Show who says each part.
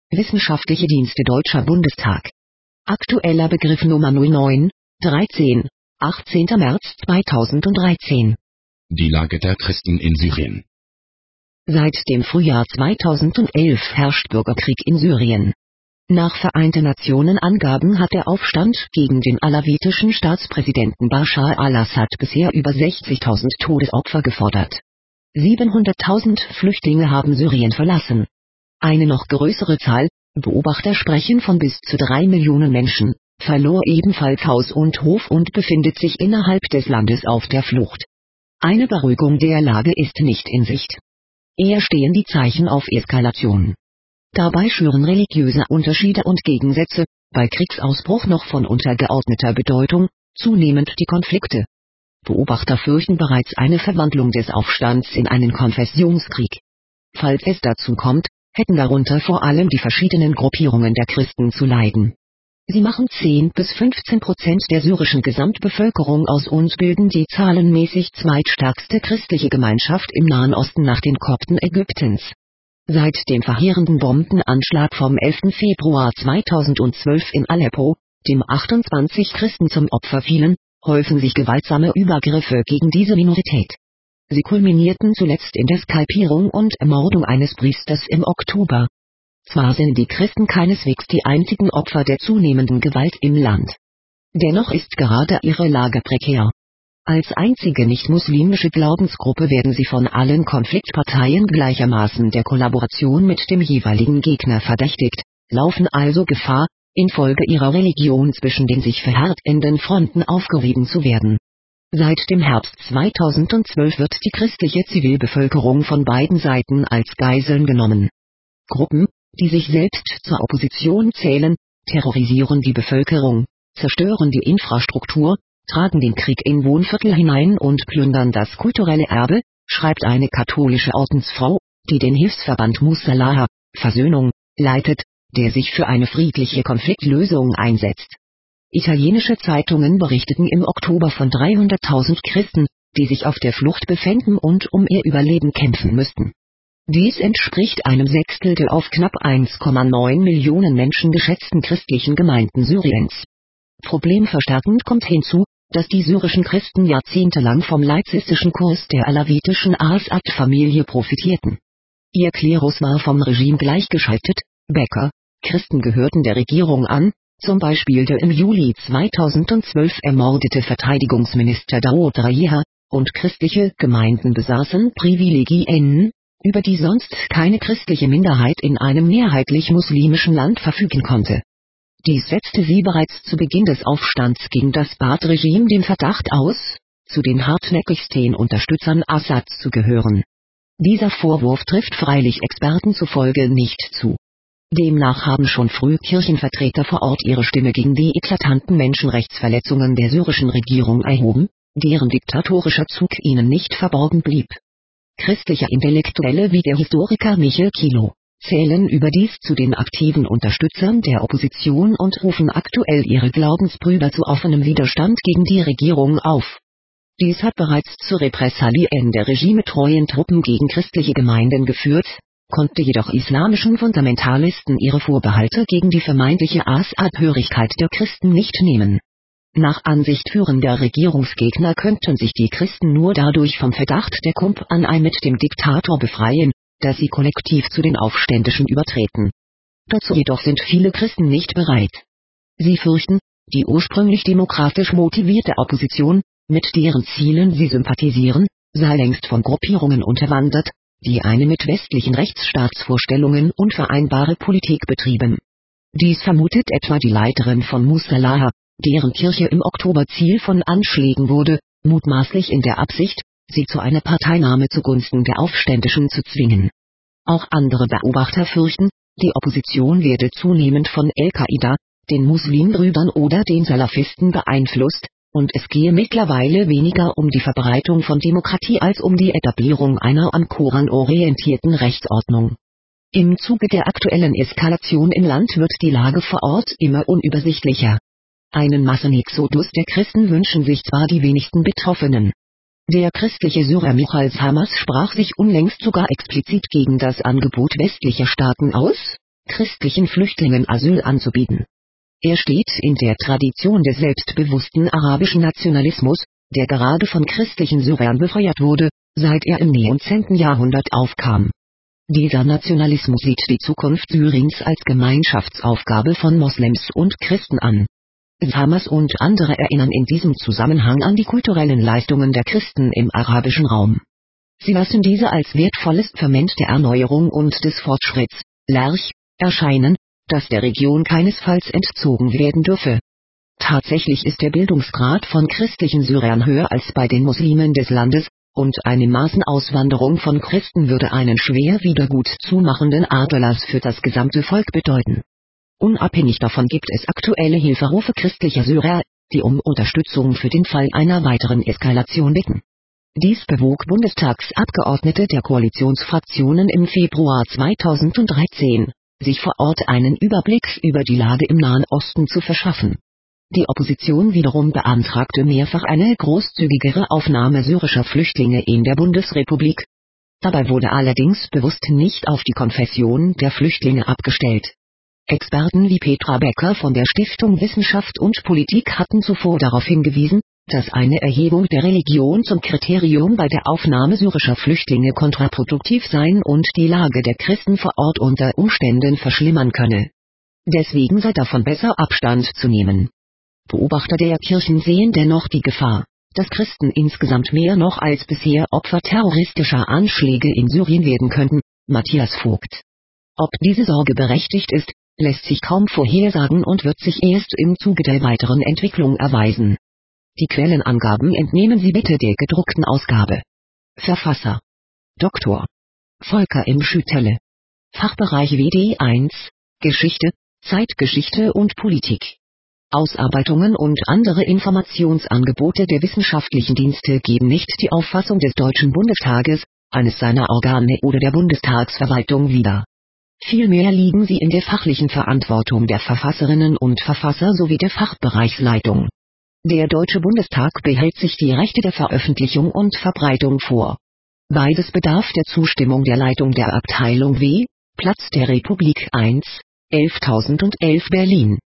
Speaker 1: Wissenschaftliche Dienste Deutscher Bundestag. Aktueller Begriff Nummer 0913, 18. März 2013.
Speaker 2: Die Lage der Christen in Syrien.
Speaker 1: Seit dem Frühjahr 2011 herrscht Bürgerkrieg in Syrien. Nach Vereinten Nationen Angaben hat der Aufstand gegen den alawitischen Staatspräsidenten Bashar al-Assad bisher über 60.000 Todesopfer gefordert. 700.000 Flüchtlinge haben Syrien verlassen. Eine noch größere Zahl, Beobachter sprechen von bis zu 3 Millionen Menschen, verlor ebenfalls Haus und Hof und befindet sich innerhalb des Landes auf der Flucht. Eine Beruhigung der Lage ist nicht in Sicht. Eher stehen die Zeichen auf Eskalation. Dabei schüren religiöse Unterschiede und Gegensätze, bei Kriegsausbruch noch von untergeordneter Bedeutung, zunehmend die Konflikte. Beobachter fürchten bereits eine Verwandlung des Aufstands in einen Konfessionskrieg. Falls es dazu kommt, hätten darunter vor allem die verschiedenen Gruppierungen der Christen zu leiden. Sie machen 10-15% der syrischen Gesamtbevölkerung aus und bilden die zahlenmäßig zweitstärkste christliche Gemeinschaft im Nahen Osten nach den Kopten Ägyptens. Seit dem verheerenden Bombenanschlag vom 11. Februar 2012 in Aleppo, dem 28 Christen zum Opfer fielen, häufen sich gewaltsame Übergriffe gegen diese Minorität. Sie kulminierten zuletzt in der Skalpierung und Ermordung eines Priesters im Oktober. Zwar sind die Christen keineswegs die einzigen Opfer der zunehmenden Gewalt im Land. Dennoch ist gerade ihre Lage prekär. Als einzige nicht-muslimische Glaubensgruppe werden sie von allen Konfliktparteien gleichermaßen der Kollaboration mit dem jeweiligen Gegner verdächtigt, laufen also Gefahr, infolge ihrer Religion zwischen den sich verhärtenden Fronten aufgerieben zu werden. Seit dem Herbst 2012 wird die christliche Zivilbevölkerung von beiden Seiten als Geiseln genommen. Gruppen, die sich selbst zur Opposition zählen, terrorisieren die Bevölkerung, zerstören die Infrastruktur, tragen den Krieg in Wohnviertel hinein und plündern das kulturelle Erbe, schreibt eine katholische Ordensfrau, die den Hilfsverband Musalaha, Versöhnung, leitet, der sich für eine friedliche Konfliktlösung einsetzt. Italienische Zeitungen berichteten im Oktober von 300.000 Christen, die sich auf der Flucht befänden und um ihr Überleben kämpfen müssten. Dies entspricht einem Sechstel der auf knapp 1,9 Millionen Menschen geschätzten christlichen Gemeinden Syriens. Problemverstärkend kommt hinzu, dass die syrischen Christen jahrzehntelang vom laizistischen Kurs der alawitischen Assad-Familie profitierten. Ihr Klerus war vom Regime gleichgeschaltet, Bäcker, Christen gehörten der Regierung an, zum Beispiel der im Juli 2012 ermordete Verteidigungsminister Daoud Rajeha, und christliche Gemeinden besaßen Privilegien, über die sonst keine christliche Minderheit in einem mehrheitlich muslimischen Land verfügen konnte. Dies setzte sie bereits zu Beginn des Aufstands gegen das Baath-Regime den Verdacht aus, zu den hartnäckigsten Unterstützern Assads zu gehören. Dieser Vorwurf trifft freilich Experten zufolge nicht zu. Demnach haben schon früh Kirchenvertreter vor Ort ihre Stimme gegen die eklatanten Menschenrechtsverletzungen der syrischen Regierung erhoben, deren diktatorischer Zug ihnen nicht verborgen blieb. Christliche Intellektuelle wie der Historiker Michel Kilo zählen überdies zu den aktiven Unterstützern der Opposition und rufen aktuell ihre Glaubensbrüder zu offenem Widerstand gegen die Regierung auf. Dies hat bereits zu Repressalien der regimetreuen Truppen gegen christliche Gemeinden geführt, konnte jedoch islamischen Fundamentalisten ihre Vorbehalte gegen die vermeintliche Assad-Hörigkeit der Christen nicht nehmen. Nach Ansicht führender Regierungsgegner könnten sich die Christen nur dadurch vom Verdacht der Kumpanei mit dem Diktator befreien, dass sie kollektiv zu den Aufständischen übertreten. Dazu jedoch sind viele Christen nicht bereit. Sie fürchten, die ursprünglich demokratisch motivierte Opposition, mit deren Zielen sie sympathisieren, sei längst von Gruppierungen unterwandert, die eine mit westlichen Rechtsstaatsvorstellungen unvereinbare Politik betrieben. Dies vermutet etwa die Leiterin von Musalaha, deren Kirche im Oktober Ziel von Anschlägen wurde, mutmaßlich in der Absicht, sie zu einer Parteinahme zugunsten der Aufständischen zu zwingen. Auch andere Beobachter fürchten, die Opposition werde zunehmend von Al-Qaida, den Muslimbrüdern oder den Salafisten beeinflusst, und es gehe mittlerweile weniger um die Verbreitung von Demokratie als um die Etablierung einer am Koran orientierten Rechtsordnung. Im Zuge der aktuellen Eskalation im Land wird die Lage vor Ort immer unübersichtlicher. Einen Massenexodus der Christen wünschen sich zwar die wenigsten Betroffenen. Der christliche Syrer Michael Hamas sprach sich unlängst sogar explizit gegen das Angebot westlicher Staaten aus, christlichen Flüchtlingen Asyl anzubieten. Er steht in der Tradition des selbstbewussten arabischen Nationalismus, der gerade von christlichen Syrern befeuert wurde, seit er im 19. Jahrhundert aufkam. Dieser Nationalismus sieht die Zukunft Syriens als Gemeinschaftsaufgabe von Moslems und Christen an. Hamas und andere erinnern in diesem Zusammenhang an die kulturellen Leistungen der Christen im arabischen Raum. Sie lassen diese als wertvolles Ferment der Erneuerung und des Fortschritts, Lerch, erscheinen, das der Region keinesfalls entzogen werden dürfe. Tatsächlich ist der Bildungsgrad von christlichen Syrern höher als bei den Muslimen des Landes, und eine Massenauswanderung von Christen würde einen schwer wiedergutzumachenden Aderlass für das gesamte Volk bedeuten. Unabhängig davon gibt es aktuelle Hilferufe christlicher Syrer, die um Unterstützung für den Fall einer weiteren Eskalation bitten. Dies bewog Bundestagsabgeordnete der Koalitionsfraktionen im Februar 2013, sich vor Ort einen Überblick über die Lage im Nahen Osten zu verschaffen. Die Opposition wiederum beantragte mehrfach eine großzügigere Aufnahme syrischer Flüchtlinge in der Bundesrepublik. Dabei wurde allerdings bewusst nicht auf die Konfession der Flüchtlinge abgestellt. Experten wie Petra Becker von der Stiftung Wissenschaft und Politik hatten zuvor darauf hingewiesen, dass eine Erhebung der Religion zum Kriterium bei der Aufnahme syrischer Flüchtlinge kontraproduktiv sein und die Lage der Christen vor Ort unter Umständen verschlimmern könne. Deswegen sei davon besser Abstand zu nehmen. Beobachter der Kirchen sehen dennoch die Gefahr, dass Christen insgesamt mehr noch als bisher Opfer terroristischer Anschläge in Syrien werden könnten, Matthias Vogt. Ob diese Sorge berechtigt ist, lässt sich kaum vorhersagen und wird sich erst im Zuge der weiteren Entwicklung erweisen. Die Quellenangaben entnehmen Sie bitte der gedruckten Ausgabe. Verfasser: Dr. Volker M. Schüttele. Fachbereich WD1, Geschichte, Zeitgeschichte und Politik. Ausarbeitungen und andere Informationsangebote der wissenschaftlichen Dienste geben nicht die Auffassung des Deutschen Bundestages, eines seiner Organe oder der Bundestagsverwaltung wider. Vielmehr liegen sie in der fachlichen Verantwortung der Verfasserinnen und Verfasser sowie der Fachbereichsleitung. Der Deutsche Bundestag behält sich die Rechte der Veröffentlichung und Verbreitung vor. Beides bedarf der Zustimmung der Leitung der Abteilung W, Platz der Republik 1, 11.011 Berlin.